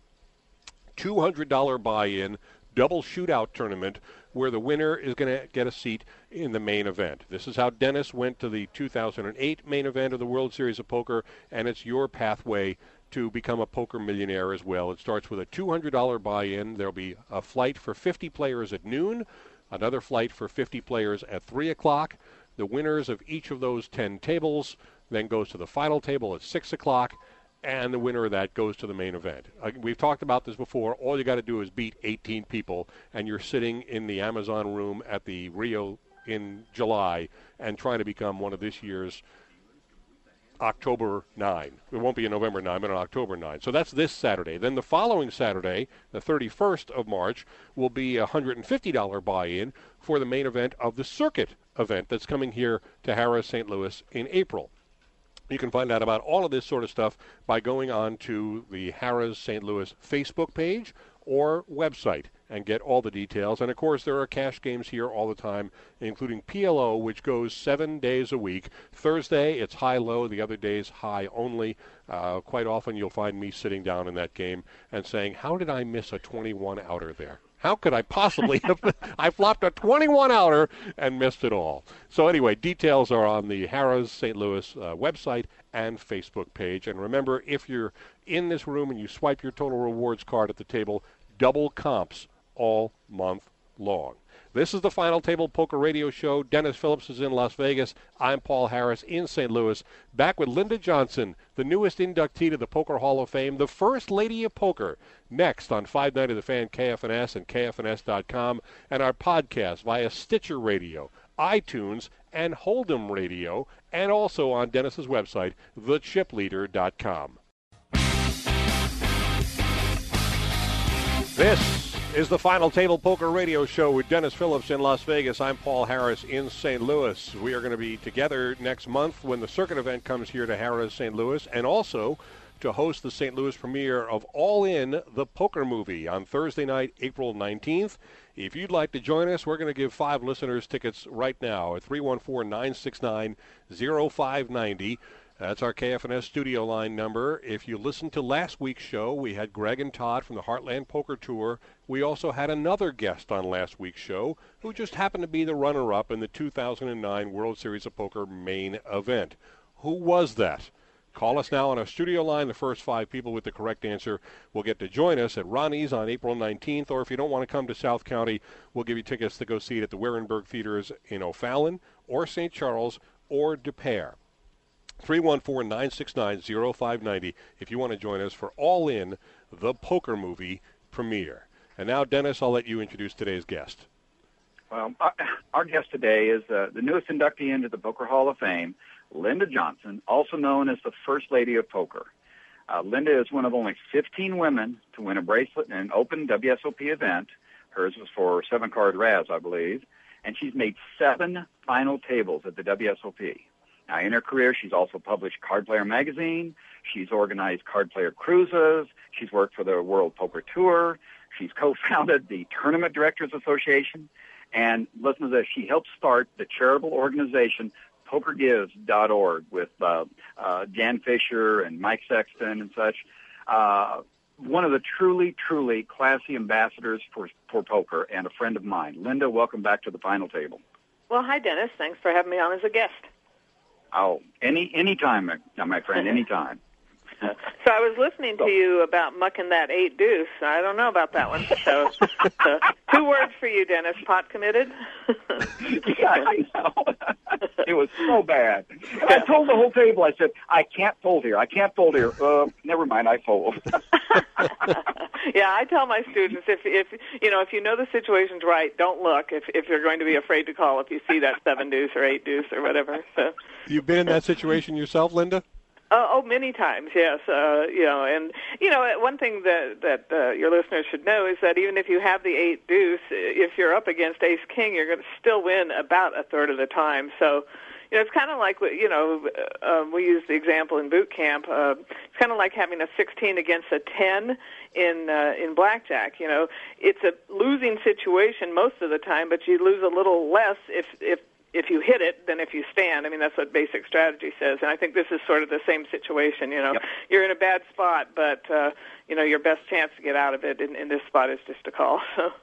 $200 buy-in, double shootout tournament where the winner is going to get a seat in the main event. This is how Dennis went to the 2008 main event of the World Series of Poker, and it's your pathway to become a poker millionaire as well. It starts with a $200 buy-in. There'll be a flight for 50 players at noon, another flight for 50 players at 3 o'clock. The winners of each of those 10 tables then goes to the final table at 6 o'clock, and the winner of that goes to the main event. We've talked about this before. All you got to do is beat 18 people, and you're sitting in the Amazon room at the Rio in July and trying to become one of this year's October 9. It won't be a November 9, but on October 9. So that's this Saturday. Then the following Saturday, the 31st of March, will be a $150 buy-in for the main event of the circuit event that's coming here to Harrah's St. Louis in April. You can find out about all of this sort of stuff by going on to the Harrah's St. Louis Facebook page or website and get all the details. And, of course, there are cash games here all the time, including PLO, which goes 7 days a week. Thursday, it's high-low. The other days, high only. Quite often you'll find me sitting down in that game and saying, how did I miss a 21-outer there? How could I possibly have? I flopped a 21-outer and missed it all. So anyway, details are on the Harrah's St. Louis website and Facebook page. And remember, if you're in this room and you swipe your total rewards card at the table, double comps all month long. This is the Final Table Poker Radio Show. Dennis Phillips is in Las Vegas. I'm Paul Harris in St. Louis. Back with Linda Johnson, the newest inductee to the Poker Hall of Fame, the First Lady of Poker, next on 590 The Fan, KFNS, and KFNS.com, and our podcast via Stitcher Radio, iTunes, and Hold'em Radio, and also on Dennis's website, thechipleader.com. This is the Final Table Poker Radio Show with Dennis Phillips in Las Vegas. I'm Paul Harris in St. Louis. We are going to be together next month when the circuit event comes here to Harrah's St. Louis, and also to host the St. Louis premiere of All In, the Poker Movie, on Thursday night, April 19th. If you'd like to join us, we're going to give 5 listeners tickets right now at 314-969-0590. That's our KFNS studio line number. If you listened to last week's show, we had Greg and Todd from the Heartland Poker Tour. We also had another guest on last week's show who just happened to be the runner-up in the 2009 World Series of Poker main event. Who was that? Call us now on our studio line. The first 5 people with the correct answer will get to join us at Ronnie's on April 19th. Or if you don't want to come to South County, we'll give you tickets to go see it at the Warenberg Theaters in O'Fallon or St. Charles or De Pere. 314-969-0590 if you want to join us for All In, the poker movie premiere. And now, Dennis, I'll let you introduce today's guest. Well, our guest today is the newest inductee into the Poker Hall of Fame, Linda Johnson, also known as the First Lady of Poker. Linda is one of only 15 women to win a bracelet in an open WSOP event. Hers was for 7-card Raz, I believe. And she's made 7 final tables at the WSOP. Now, in her career, she's also published Card Player Magazine. She's organized Card Player Cruises. She's worked for the World Poker Tour. She's co-founded the Tournament Directors Association. And listen to this, she helped start the charitable organization PokerGives.org with Jan Fisher and Mike Sexton and such. One of the truly, truly classy ambassadors for poker and a friend of mine. Linda, welcome back to the final table. Well, hi, Dennis. Thanks for having me on as a guest. Oh, any time, my friend, any time. So I was listening to you about mucking that 8 deuce. I don't know about that one. So 2 words for you, Dennis. Pot committed? Yeah, I know. It was so bad. I told the whole table, I said, I can't fold here. Never mind, I fold. Yeah, I tell my students, if you know the situation's right, don't look if you're going to be afraid to call if you see that 7 deuce or 8 deuce or whatever. So. You've been in that situation yourself, Linda? Many times, yes. One thing that your listeners should know is that even if you have the 8 deuce, if you're up against ace king, you're going to still win about a third of the time. So, it's kind of like we use the example in boot camp. It's kind of like having a 16 against a 10 in blackjack. It's a losing situation most of the time, but you lose a little less if you hit it than if you stand. I mean, that's what basic strategy says. And I think this is sort of the same situation. Yep. You're in a bad spot, but, your best chance to get out of it in this spot is just a call. So.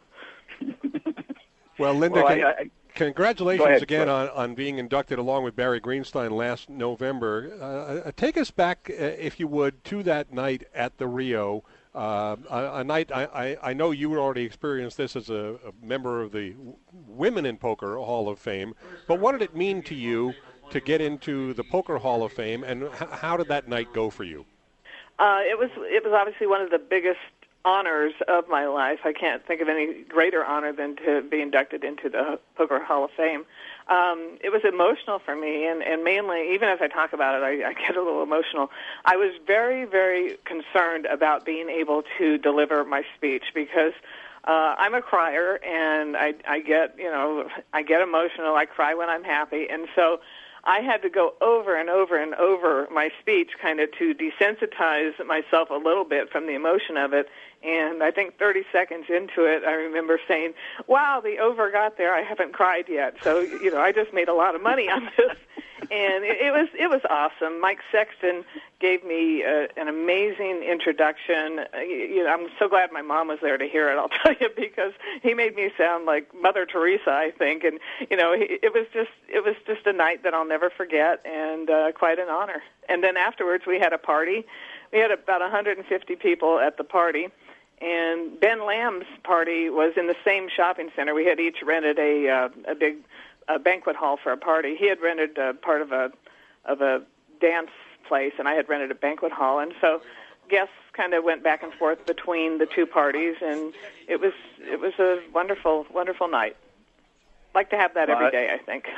Well, Linda, congratulations again on on being inducted along with Barry Greenstein last November. Take us back, if you would, to that night at the Rio. A night, I know you already experienced this as a member of the Women in Poker Hall of Fame, but what did it mean to you to get into the Poker Hall of Fame, and how did that night go for you? It was obviously one of the biggest honors of my life. I can't think of any greater honor than to be inducted into the Poker Hall of Fame. It was emotional for me, and mainly, even as I talk about it, I get a little emotional. I was very, very concerned about being able to deliver my speech because I'm a crier, and I get emotional. I cry when I'm happy, and so I had to go over and over and over my speech kind of to desensitize myself a little bit from the emotion of it. And I think 30 seconds into it, I remember saying, wow, the over got there. I haven't cried yet. So, I just made a lot of money on this. And it was awesome. Mike Sexton gave me an amazing introduction. I'm so glad my mom was there to hear it, I'll tell you, because he made me sound like Mother Teresa, I think. And, it was just a night that I'll never forget, and quite an honor. And then afterwards we had a party. We had about 150 people at the party. And Ben Lamb's party was in the same shopping center. We had each rented a big banquet hall for a party. He had rented part of a dance place, and I had rented a banquet hall. And so guests kind of went back and forth between the two parties, and it was a wonderful, wonderful night. Like to have that every day, I think.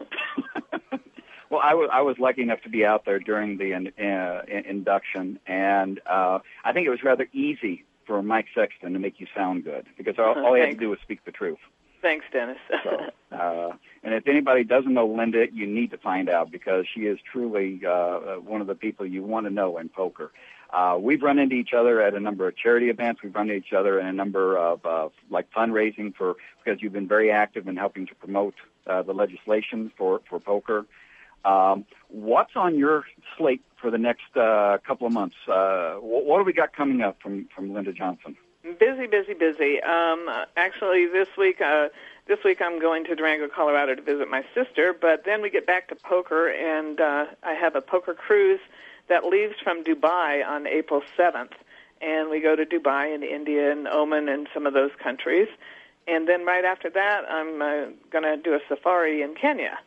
Well, I was lucky enough to be out there during the induction, and I think it was rather easy for Mike Sexton to make you sound good, because all he had to do was speak the truth. Thanks, Dennis. And if anybody doesn't know Linda, you need to find out, because she is truly one of the people you want to know in poker. We've run into each other at a number of charity events. We've run into each other in a number of fundraising because you've been very active in helping to promote the legislation for poker. What's on your slate for the next couple of months? What do we got coming up from Linda Johnson? Busy. Actually, this week I'm going to Durango, Colorado to visit my sister, but then we get back to poker, and I have a poker cruise that leaves from Dubai on April 7th. And we go to Dubai and India and Oman and some of those countries. And then right after that, I'm going to do a safari in Kenya.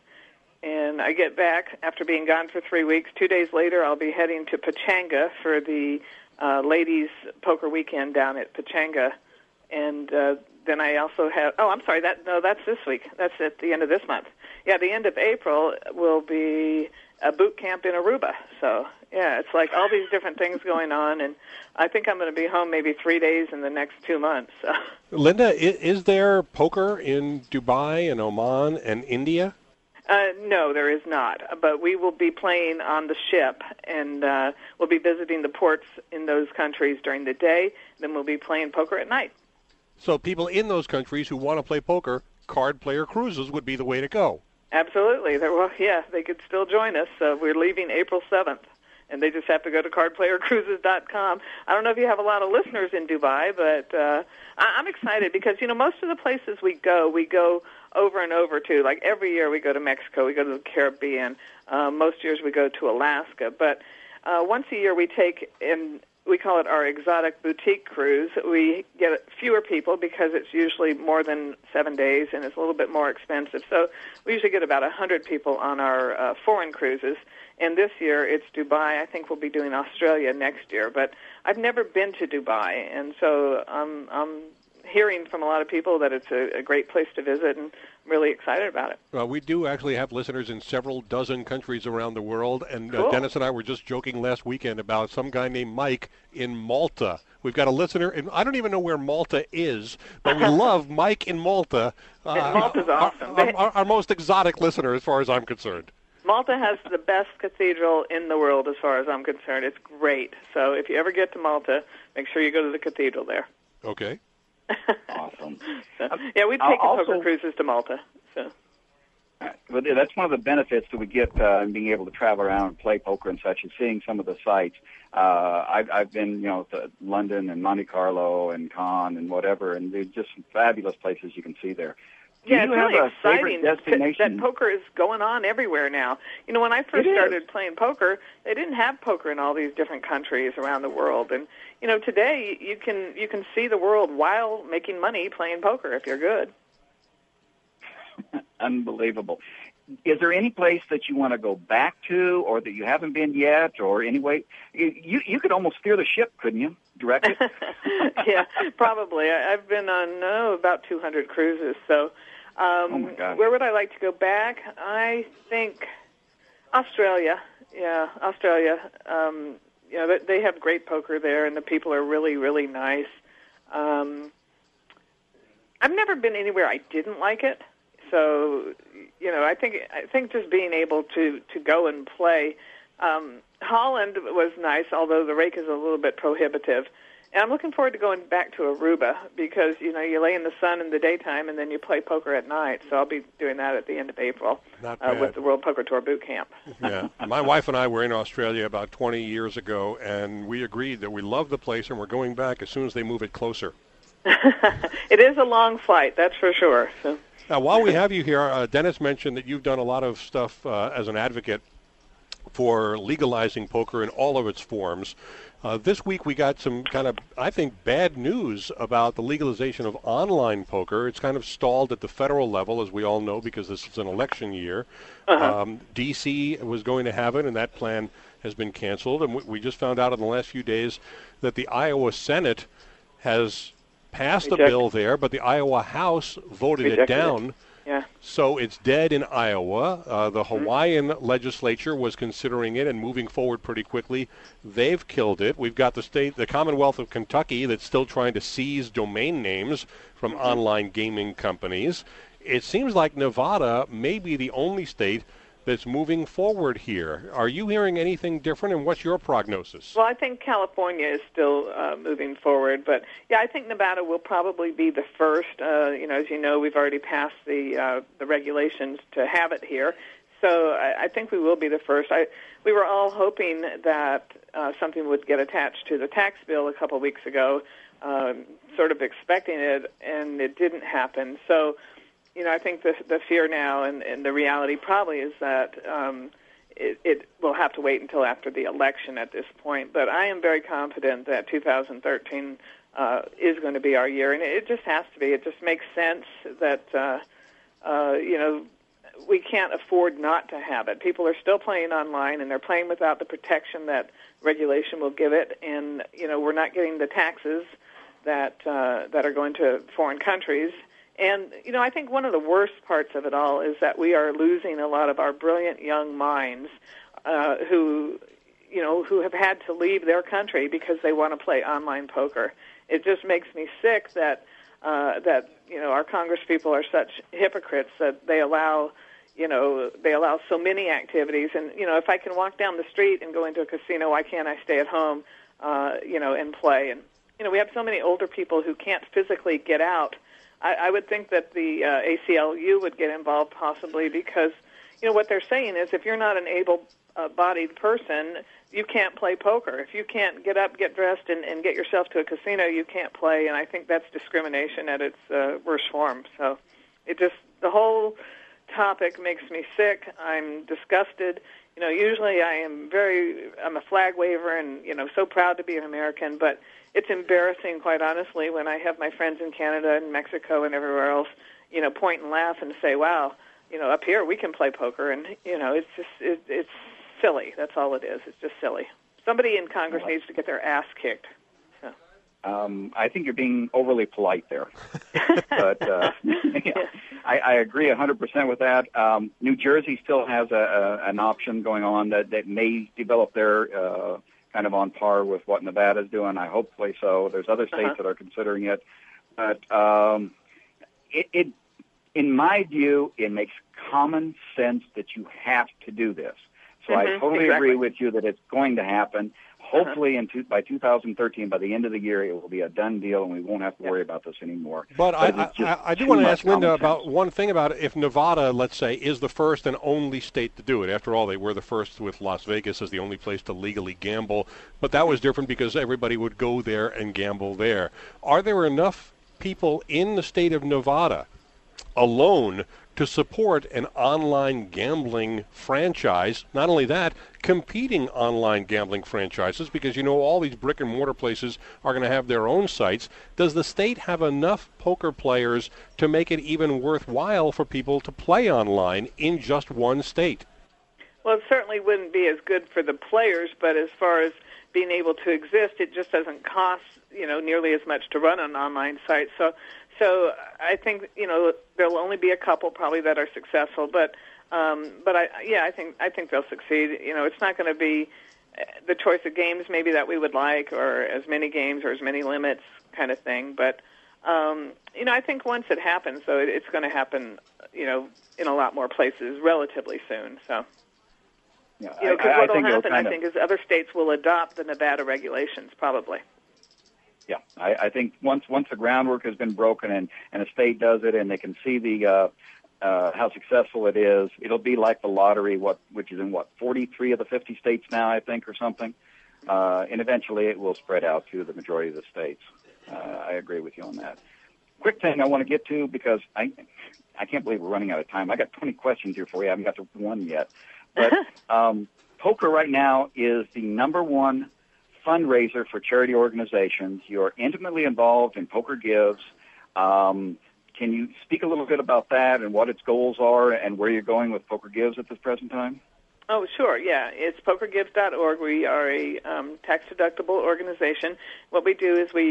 And I get back after being gone for 3 weeks. 2 days later, I'll be heading to Pachanga for the ladies' poker weekend down at Pachanga. And then I also have, that's this week. That's at the end of this month. Yeah, the end of April will be a boot camp in Aruba. So, yeah, it's like all these different things going on. And I think I'm going to be home maybe 3 days in the next 2 months. So. Linda, is there poker in Dubai and Oman and India? No, there is not. But we will be playing on the ship, and we'll be visiting the ports in those countries during the day. Then we'll be playing poker at night. So people in those countries who want to play poker, card player cruises would be the way to go. Absolutely. They could still join us. We're leaving April 7th, and they just have to go to cardplayercruises.com. I don't know if you have a lot of listeners in Dubai, but I'm excited because, most of the places we go over and over to. Like every year we go to Mexico, we go to the Caribbean. Most years we go to Alaska. But once a year we take, and we call it our exotic boutique cruise. We get fewer people because it's usually more than 7 days and it's a little bit more expensive. So we usually get about 100 people on our foreign cruises. And this year it's Dubai. I think we'll be doing Australia next year. But I've never been to Dubai, and so I'm hearing from a lot of people that it's a great place to visit, and I'm really excited about it. Well, we do actually have listeners in several dozen countries around the world, and cool. Dennis and I were just joking last weekend about some guy named Mike in Malta. We've got a listener, and I don't even know where Malta is, but we love Mike in Malta. Malta's awesome. Our most exotic listener, as far as I'm concerned. Malta has the best cathedral in the world, as far as I'm concerned. It's great. So if you ever get to Malta, make sure you go to the cathedral there. Okay. Awesome. Yeah, we've taken poker cruises to Malta. So. Well, that's one of the benefits that we get in being able to travel around and play poker and such, is seeing some of the sites. I've been, to London and Monte Carlo and Cannes and whatever, and there's just some fabulous places you can see there. Yeah, it's really exciting that poker is going on everywhere now. When I first started playing poker, they didn't have poker in all these different countries around the world. And, today you can see the world while making money playing poker if you're good. Unbelievable. Is there any place that you want to go back to, or that you haven't been yet, or anyway? You could almost steer the ship, couldn't you? Direct it? Yeah, probably. I've been on about 200 cruises, so oh my God. Where would I like to go back? I think Australia. Yeah, Australia. They have great poker there, and the people are really, really nice. I've never been anywhere I didn't like it. So, I think just being able to go and play. Holland was nice, although the rate is a little bit prohibitive. And I'm looking forward to going back to Aruba because, you lay in the sun in the daytime and then you play poker at night. So I'll be doing that at the end of April with the World Poker Tour Boot Camp. Yeah. My wife and I were in Australia about 20 years ago, and we agreed that we love the place and we're going back as soon as they move it closer. It is a long flight, that's for sure. So. Now, while we have you here, Dennis mentioned that you've done a lot of stuff as an advocate for legalizing poker in all of its forms. This week we got some kind of, I think, bad news about the legalization of online poker. It's kind of stalled at the federal level, as we all know, because this is an election year. D.C. was going to have it, and that plan has been canceled. And we just found out in the last few days that the Iowa Senate has passed a bill there, but the Iowa House voted it down. Yeah. So it's dead in Iowa. The Hawaiian legislature was considering it and moving forward pretty quickly. They've killed it. We've got the Commonwealth of Kentucky that's still trying to seize domain names from online gaming companies. It seems like Nevada may be the only state that's moving forward here. Are you hearing anything different, and what's your prognosis? Well, I think California is still moving forward, but yeah, I think Nevada will probably be the first. As you know, we've already passed the regulations to have it here, so I think we will be the first. We were all hoping that something would get attached to the tax bill a couple weeks ago, sort of expecting it, and it didn't happen. So, I think the fear now and the reality probably is that it will have to wait until after the election at this point. But I am very confident that 2013 is going to be our year, and it just has to be. It just makes sense that we can't afford not to have it. People are still playing online, and they're playing without the protection that regulation will give it, and we're not getting the taxes that are going to foreign countries. And I think one of the worst parts of it all is that we are losing a lot of our brilliant young minds who have had to leave their country because they want to play online poker. It just makes me sick that our Congress people are such hypocrites that they allow so many activities. And if I can walk down the street and go into a casino, why can't I stay at home and play? And we have so many older people who can't physically get out. I would think that the ACLU would get involved possibly because, what they're saying is if you're not an able-bodied person, you can't play poker. If you can't get up, get dressed, and get yourself to a casino, you can't play, and I think that's discrimination at its worst form. So the whole topic makes me sick. I'm disgusted. Usually I'm a flag waver and, so proud to be an American, but it's embarrassing, quite honestly, when I have my friends in Canada and Mexico and everywhere else, point and laugh and say, wow, up here we can play poker. And, it's silly. That's all it is. It's just silly. Somebody in Congress needs to get their ass kicked. So. I think you're being overly polite there. But I agree 100% with that. New Jersey still has an option going on that may develop their kind of on par with what Nevada's doing. I hopefully so. There's other states that are considering it. But it, in my view, it makes common sense that you have to do this. So I totally agree with you that it's going to happen. Hopefully, by 2013, by the end of the year, it will be a done deal, and we won't have to worry about this anymore. But I do want to ask Linda about one thing about if Nevada, let's say, is the first and only state to do it. After all, they were the first with Las Vegas as the only place to legally gamble. But that was different because everybody would go there and gamble there. Are there enough people in the state of Nevada alone to support an online gambling franchise? Not only that, competing online gambling franchises, because all these brick and mortar places are going to have their own sites. Does the state have enough poker players to make it even worthwhile for people to play online in just one state? Well, it certainly wouldn't be as good for the players, but as far as being able to exist, it just doesn't cost nearly as much to run an online site. So I think there'll only be a couple probably that are successful, but I think they'll succeed. It's not going to be the choice of games maybe that we would like, or as many games or as many limits kind of thing. But I think once it happens, though, it's going to happen in a lot more places relatively soon. So. Yeah, because what will happen, I think, is other states will adopt the Nevada regulations, probably. Yeah, I think once the groundwork has been broken and a state does it and they can see the how successful it is, it'll be like the lottery, which is in 43 of the 50 states now, I think, or something. And eventually it will spread out to the majority of the states. I agree with you on that. Quick thing I want to get to, because I can't believe we're running out of time. I got 20 questions here for you. I haven't got to one yet. But poker right now is the number one fundraiser for charity organizations. You're intimately involved in Poker Gives. Can you speak a little bit about that and what its goals are and where you're going with Poker Gives at this present time? Oh, sure, yeah. It's pokergives.org. We are a tax-deductible organization. What we do is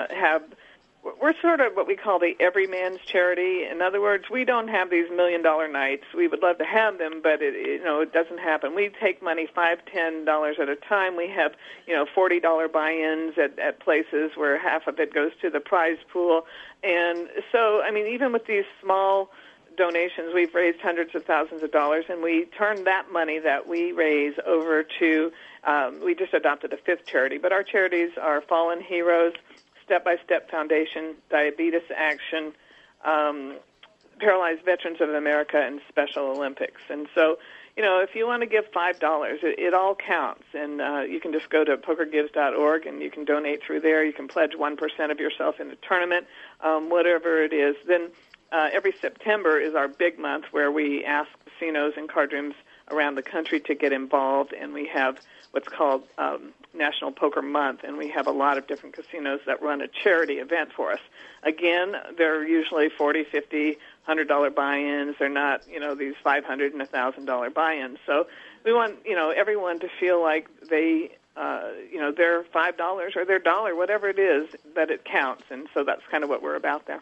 we're sort of what we call the everyman's charity. In other words, we don't have these $1 million nights. We would love to have them, but it doesn't happen. We take money $5, $10 at a time. We have $40 buy-ins at places where half of it goes to the prize pool. And so, even with these small donations, we've raised hundreds of thousands of dollars, and we turn that money that we raise over to, we just adopted a fifth charity, but our charities are Fallen Heroes, Step by Step Foundation, Diabetes Action, Paralyzed Veterans of America, and Special Olympics. And so, if you want to give $5, it all counts. And you can just go to pokergives.org, and you can donate through there. You can pledge 1% of yourself in the tournament, whatever it is. Then every September is our big month where we ask casinos and card rooms around the country to get involved, and we have what's called National Poker Month, and we have a lot of different casinos that run a charity event for us. Again, they're usually $40, $50, $100 buy-ins. They're not, these $500 and $1,000 buy-ins. So we want, everyone to feel like they, their $5 or their dollar, whatever it is, that it counts. And so that's kind of what we're about there.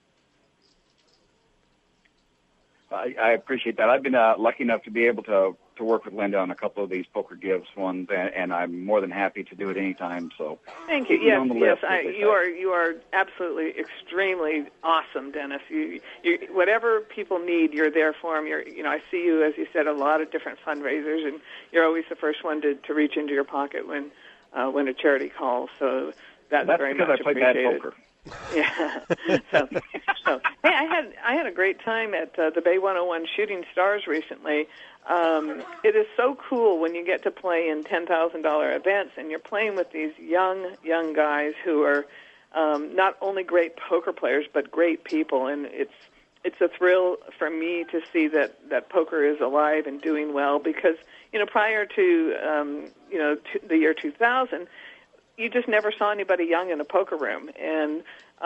I appreciate that. I've been lucky enough to be able to work with Linda on a couple of these Poker Gives ones, and I'm more than happy to do it anytime. So thank you. Yes, you are absolutely extremely awesome, Dennis. You whatever people need, you're there for them. I see you, as you said, a lot of different fundraisers, and you're always the first one to reach into your pocket when a charity calls. So that's very much appreciated. That's because I play bad poker. Yeah. So hey, I had a great time at the Bay 101 Shooting Stars recently. It is so cool when you get to play in $10,000 events, and you're playing with these young guys who are not only great poker players but great people, and it's a thrill for me to see that poker is alive and doing well, because prior to the year 2000. You just never saw anybody young in a poker room, and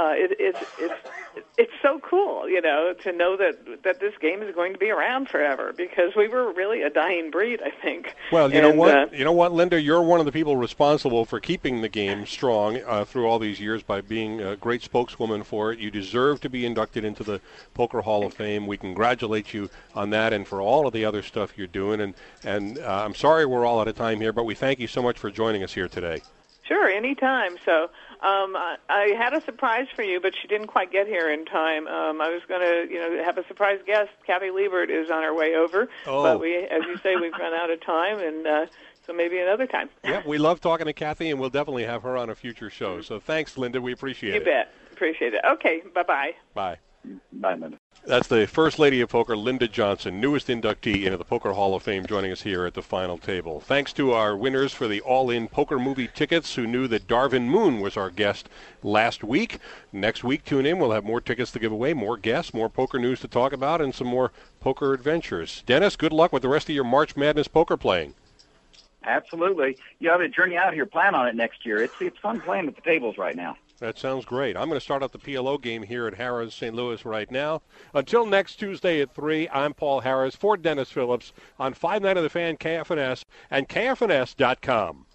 it's so cool, to know that this game is going to be around forever, because we were really a dying breed, I think. Well, you know what, Linda, you're one of the people responsible for keeping the game strong through all these years by being a great spokeswoman for it. You deserve to be inducted into the Poker Hall of Fame. We congratulate you on that and for all of the other stuff you're doing. And I'm sorry we're all out of time here, but we thank you so much for joining us here today. Sure, anytime. So I had a surprise for you, but she didn't quite get here in time. I was going to, have a surprise guest. Kathy Liebert is on her way over. Oh. But as you say, we've run out of time, and so maybe another time. Yeah, we love talking to Kathy, and we'll definitely have her on a future show. So thanks, Linda. We appreciate it. You bet. Appreciate it. Okay, bye-bye. Bye. Bye, Linda. That's the First Lady of Poker, Linda Johnson, newest inductee into the Poker Hall of Fame, joining us here at the final table. Thanks to our winners for the All-In Poker Movie tickets who knew that Darvin Moon was our guest last week. Next week, tune in. We'll have more tickets to give away, more guests, more poker news to talk about, and some more poker adventures. Dennis, good luck with the rest of your March Madness poker playing. Absolutely. You have to journey out here, plan on it next year. It's fun playing at the tables right now. That sounds great. I'm going to start out the PLO game here at Harrah's St. Louis right now. Until next Tuesday at 3, I'm Paul Harris for Dennis Phillips on 5 Night of the Fan, KFNS, and KFNS.com.